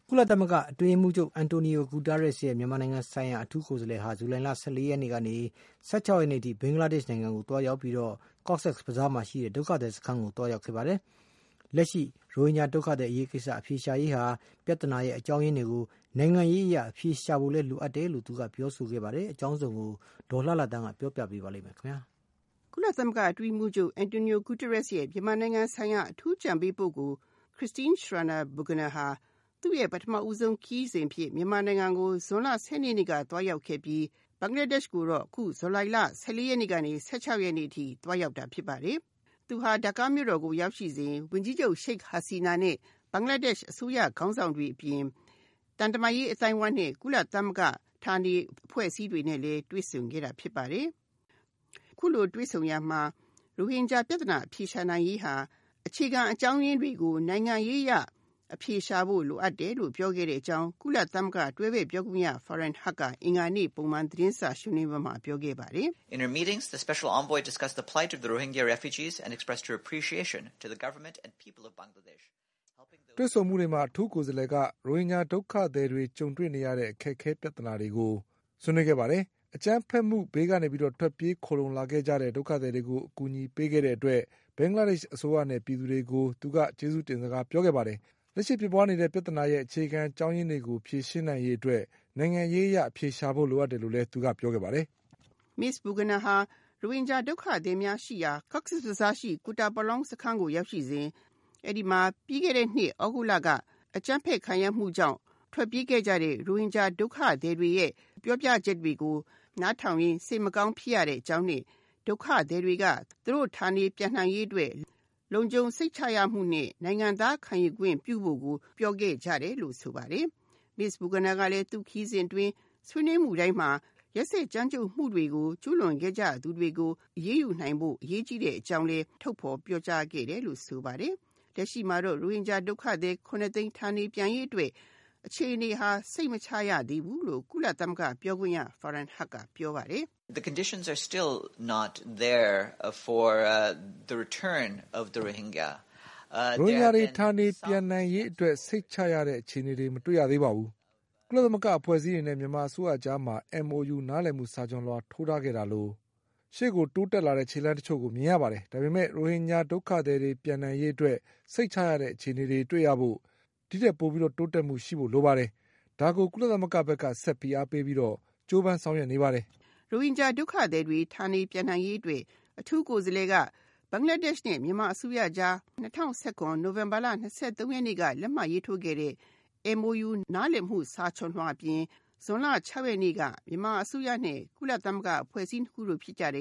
ကုလသမဂ္ဂအတွင်းရေးမှူးချုပ်အန်တိုနီယိုဂူတာရက်စ်ရဲ့မြန်မာနိုင်ငံဆိုင်ရာအထူးကိုယ်စားလှယ်ဟာဇူလိုင်လ14ရက်နေ့ကနေ16ရက်နေ့ထိဘင်္ဂလားဒေ့ရှ်နိုင်ငံကိုတွားရောက်ပြီးတော့ Cox's Bazar မှာရှိတဲ့ဒုက္ခသည်စခန်းကိုတွားရောက်ခဲ့ပါတယ်။လက်ရှိရိုဟင်ဂျာဒုက္ခသည်အရေးကိစ္စအဖြေရှာရေးဟာပြဿနာရဲ့အကြောင်းရင်းတွေကိုနိုင်ငံရေးအရအဖြေရှာဖို့လည်းလိုအပ်တယ်လို့သူကပြောဆိုခဲ့ပါတယ်။အကြောင်းစုံကိုဒေါ်လှလှတန်းကပြောပြပေးပါလိမ့်မယ်ခင်ဗျာ။ကုလသမဂ္ဂအတွင်းရေးမှူးချုပ်အန်တိုနီယိုဂူတာရက်စ်ရဲ့မြန်မာနိုင်ငံဆိုင်ရာအထူးအကြံပေးပုဂ္ဂိုလ်ခရစ်စတင်းရှရာနာဘူဂနာဟာသူ့ရဲ့ပထမဦးဆုံးခရီးစဉ်ဖြစ်မြန်မာနိုင်ငံကိုဇွန်လ10ရက်နေ့ကတွားရောက်ခဲ့ပြီးဘင်္ဂလားဒေ့ရှ်ကိုတော့အခုဇူလိုင်လ14ရက်နေ့ကနေ16ရက်နေ့ထိတွားရောက်တာဖြစ်ပါတယ်။သူဟာဒါကာမြို့တော်ကိုရောက်ရှိစဉ်ဝန်ကြီးချုပ်ရှိတ်ဟာစီနာနဲ့ဘင်္ဂလားဒေ့ရှ်အစိုးရခေါင်းဆောင်တွေအပြင်တန်တမာရေးအတိုင်းအဝိုင်းနဲ့ကုလသမဂ္ဂဌာနေအဖွဲ့အစည်းတွေနဲ့လည်းတွေ့ဆုံခဲ့တာဖြစ်ပါတယ်။အခုလိုတွေ့ဆုံရမှာရိုဟင်ဂျာပြဿနာအဖြေရှာနိုင်ရေးဟာအခြေခံအကြောင်းရင်းတွေကိုနိုင်ငံရေးအရအဖြေရှာဖို့လိုအပ်တယ်လို့ပြောခဲ့တဲ့အကြောင်းကုလသမဂ္ဂတွဲဘက်ပြောခွင့်ရ Farhan Haq ကအင်္ဂါနေ့ပုံမှန်သတင်းစာရှင်းလင်းပွဲမှာပြောခဲ့ပါတယ်။ In her meetings, the special envoy discussed the plight of the Rohingya refugees and expressed her appreciation to the government and people of Bangladesh. တွေ့ဆုံမှုတွေမှာအထူးကိုယ်စားလှယ်ကရိုဟင်ဂျာဒုက္ခသည်တွေကြုံတွေ့နေရတဲ့အခက်အခဲပြဿနာတွေကိုဆွေးနွေးခဲ့ပါတယ်။အကြမ်းဖက်မှုဘေးကနေပြီးတော့ထွက်ပြေးခိုလုံလာခဲ့ကြတဲ့ဒုက္ခသည်တွေကိုအကူအညီပေးခဲ့တဲ့အတွက်ဘင်္ဂလားဒေ့ရှ်အစိုးရနဲ့ပြည်သူတွေကိုသူကကျေးဇူးတင်စကားပြောခဲ့ပါတယ်။လက်ရှိဖြစ်ပွားနေတဲ့ပြဿနာရဲ့အခြေခံအကြောင်းရင်းတွေကိုဖြေရှင်းနိုင်ရေးအတွက်နိုင်ငံရေးအရအဖြေရှာဖို့လိုအပ်တယ်လို့လည်းသူကပြောခဲ့ပါတယ်။ Miss Bugana ဟာရိုဟင်ဂျာဒုက္ခသည်များရှိရာ Cox's Bazar ရှိကူတာပလောင်စခန်းကိုရောက်ရှိစဉ်အဲဒီမှာပြီးခဲ့တဲ့နှစ်ဩဂုတ်လကအကြမ်းဖက်ခံရမှုကြောင့်ထွက်ပြေးခဲ့ကြတဲ့ရိုဟင်ဂျာဒုက္ခသည်တွေရဲ့ပြောပြချက်တွေကိုနားထောင်ရင်းစိတ်မကောင်းဖြစ်ရတဲ့အကြောင်းနဲ့ဒုက္ခသည်တွေကသူတို့ဌာနေပြန်နိုင်ရေးအတွက်လုံခြုံစိတ်ချရမှုနဲ့နိုင်ငံသားခံယူခွင့်ပြုဖို့ကိုပြောခဲ့ကြတယ်လို့ဆိုပါတယ်။ Miss Bugana ကလည်းသူခီးစဉ်တွင်ဆွေးနွေးမှုတိုင်းမှာရက်စက်ကြမ်းကြုတ်မှုတွေကိုကျူးလွန်ခဲ့ကြသူတွေကိုအရေးယူနိုင်ဖို့အရေးကြီးတဲ့အကြောင်းလည်းထုတ်ဖော်ပြောကြားခဲ့တယ်လို့ဆိုပါတယ်။လက်ရှိမှာတော့ရိုဟင်ဂျာဒုက္ခသည်9သိန်းဌာနေပြန်ရေးအတွက်အခြေအနေဟာစိတ်မချရသေးဘူးလို့ကုလသမဂ္ဂပြောခွင့်ရ Farhan Haq ကပြောပါတယ်။ The conditions are still not there for the return of the Rohingya. ရိုဟင်ဂျာတွေဌာနေပြန်နိုင်ရေးအတွက်စိတ်ချရတဲ့အခြေအနေတွေမတွေ့ရသေးပါဘူး။ကုလသမဂ္ဂအဖွဲ့အစည်းတွေနဲ့မြန်မာအစိုးရကြားမှာ MOU နားလည်မှုစာချွန်လွှာထိုးထားခဲ့တာလို့ရှေ့ကိုတိုးတက်လာတဲ့ခြေလှမ်းတချို့ကိုမြင်ရပါတယ်။ဒါပေမဲ့ရိုဟင်ဂျာဒုက္ခသည်တွေပြန်နိုင်ရေးအတွက်စိတ်ချရတဲ့အခြေအနေတွေတွေ့ရဖို့ဒီတဲ့ပို့ပြီးတော့တိုးတက်မှုရှိဖို့လိုပါတယ်။ဒါကိုကုလသမဂ္ဂဘက်ကဆက်ပြီးအားပေးပြီးတော့ကြိုးပမ်းဆောင်ရွက်နေပါတယ်။ရိုဟင်ဂျာဒုက္ခသည်တွေဌာနေပြန်နိုင်ရေးအတွက်အထူးကိုယ်စားလှယ်ကဘင်္ဂလားဒေ့ရှ်နဲ့မြန်မာအစိုးရကြား2019နိုဝင်ဘာလ23ရက်နေ့ကလက်မှတ်ရေးထိုးခဲ့တဲ့ MOU နားလည်မှုစာချွန်လွှာအပြင်ဇွန်လ6ရက်နေ့ကမြန်မာအစိုးရနဲ့ကုလသမဂ္ဂအဖွဲ့အစည်းတစ်ခုတို့ဖြစ်ကြတဲ့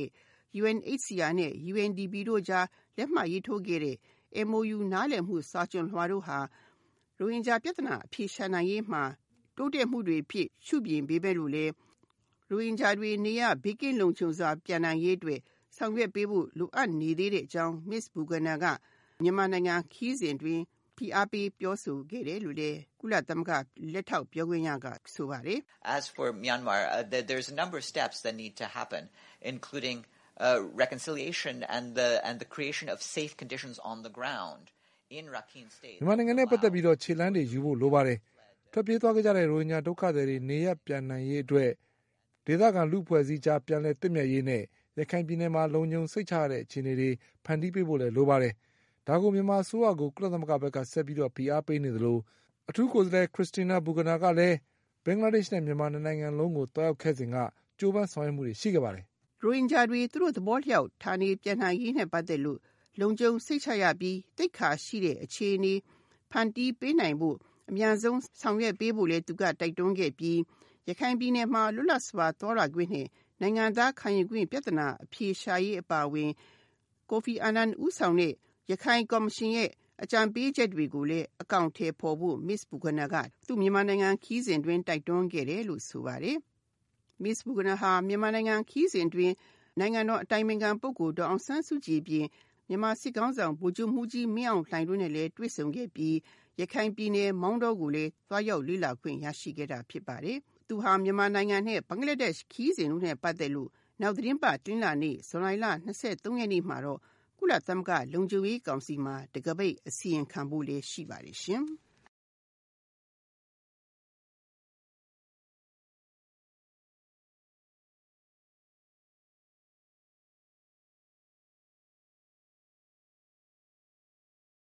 UNHCR နဲ့ UNDP တို့ကြားလက်မှတ်ရေးထိုးခဲ့တဲ့ MOU နားလည်မှုစာချွန်လွှာတို့ဟာရိုဟင်ဂျာပြဿနာအဖြေရှာနိုင်ရေးမှာတိုးတက်မှုတွေဖြစ်ရှုပြင်ပေးပဲလို့လည်းရိုဟင်ဂျာတွေနေရဘေးကင်းလုံခြုံစွာပြန်နိုင်ရေးအတွက်ဆောင်ရွက်ပေးဖို့လိုအပ်နေသေးတဲ့အကြောင်း Miss Bugana ကမြန်မာနိုင်ငံခီးစဉ်တွင်ဖိအားပေးပြောဆိုခဲ့တယ်လို့လည်းကုလသမဂ္ဂလက်ထောက်ပြောခွင့်ရကဆိုပါတယ်။ As for Myanmar, there's a number of steps that need to happen, including reconciliation and the creation of safe conditions on the ground in Rakhine State. မြန်မာနိုင်ငံနဲ့ပတ်သက်ပြီးတော့ခြေလှမ်းတွေယူဖို့လိုပါတယ်။ထွက်ပြေးသွားခဲ့ကြတဲ့ရိုဟင်ဂျာဒုက္ခသည်တွေနေရပြန်နိုင်ရေးအတွက်ဒေသခံလူအဖွဲ့အစည်းကြားပြန်လည်သင့်မြတ်ရေးနဲ့ရခိုင်ပြည်နယ်မှာလုံခြုံစိတ်ချရတဲ့အခြေအနေတွေဖန်တီးပေးဖို့လည်းလိုပါတယ်။ဒါကိုမြန်မာအစိုးရကိုကုလသမဂ္ဂဘက်ကဆက်ပြီးတော့ဖိအားပေးနေသလိုအထူးကိုယ်စားလှယ်ခရစ်စတီနာဘူဂနာကလည်းဘင်္ဂလားဒေ့ရှ်နဲ့မြန်မာနိုင်ငံလုံးကိုတွားရောက်ခဲ့စဉ်ကကြိုးပမ်းဆောင်ရွက်မှုတွေရှိခဲ့ပါတယ်။ရိုဟင်ဂျာတွေသူတို့သဘောလျောက်ဌာနေပြန်နိုင်ရေးနဲ့ပတ်သက်လို့လုံခြုံစိတ်ချရပြီးသိက္ခာရှိတဲ့အခြေအနေဖန်တီးပေးနိုင်ဖို့အများဆုံးဆောင်ရွက်ပေးဖို့လည်းသူကတိုက်တွန်းခဲ့ပြီးရခိုင်ပြည်နယ်မှာလွတ်လပ်စွာသွားလာခွင့်နဲ့နိုင်ငံသားခံယူခွင့်ပြဿနာအဖြေရှာရေးအပါအဝင်ကိုဖီအာနန်ဦးဆောင်တဲ့ရခိုင်ကော်မရှင်ရဲ့အကြံပေးချက်တွေကိုလည်းအကောင့်ထဲပေါ်ဖို့ Miss Bugana ကသူ့မြန်မာနိုင်ငံခီးစဉ်တွင်တိုက်တွန်းခဲ့တယ်လို့ဆိုပါတယ်။ Miss Bugana ဟာမြန်မာနိုင်ငံခီးစဉ်တွင်နိုင်ငံတော်အတိုင်ပင်ခံပုဂ္ဂိုလ်ဒေါ်အောင်ဆန်းစုကြည်ပြင်မြန်မာစစ်ကောင်ဆောင်ဗိုလ်ချုပ်မှုကြီးမင်းအောင်လှိုင်တို့နဲ့လည်းတွေ့ဆုံခဲ့ပြီးရခိုင်ပြည်နယ်မောင်းတောကိုလည်းသွားရောက်လေ့လာခွင့်ရရှိခဲ့တာဖြစ်ပါတယ်။သူဟာမြန်မာနိုင်ငံနဲ့ဘင်္ဂလားဒေ့ရှ်ခီးစဉ်တို့နဲ့ပတ်သက်လို့နောက်သတင်းပတ်တင်လာနေ့ဇွန်လ23ရက်နေ့မှာတော့ကုလသမဂ္ဂလုံခြုံရေးကောင်စီမှာတကပိတ်အစီရင်ခံဖို့လည်းရှိပါတယ်ရှင်။